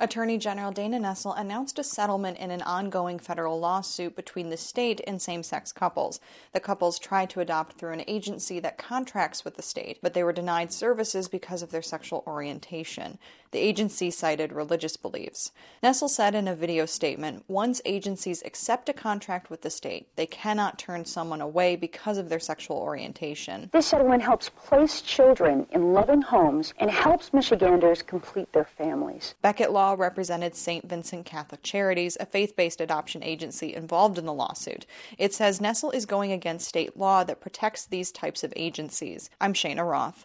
Attorney General Dana Nessel announced a settlement in an ongoing federal lawsuit between the state and same-sex couples. The couples tried to adopt through an agency that contracts with the state, but they were denied services because of their sexual orientation. The agency cited religious beliefs. Nessel said in a video statement, once agencies accept a contract with the state, they cannot turn someone away because of their sexual orientation. This settlement helps place children in loving homes and helps Michiganders complete their families. Beckett Law represented St. Vincent Catholic Charities, a faith-based adoption agency involved in the lawsuit. It says Nessel is going against state law that protects these types of agencies. I'm Shana Roth.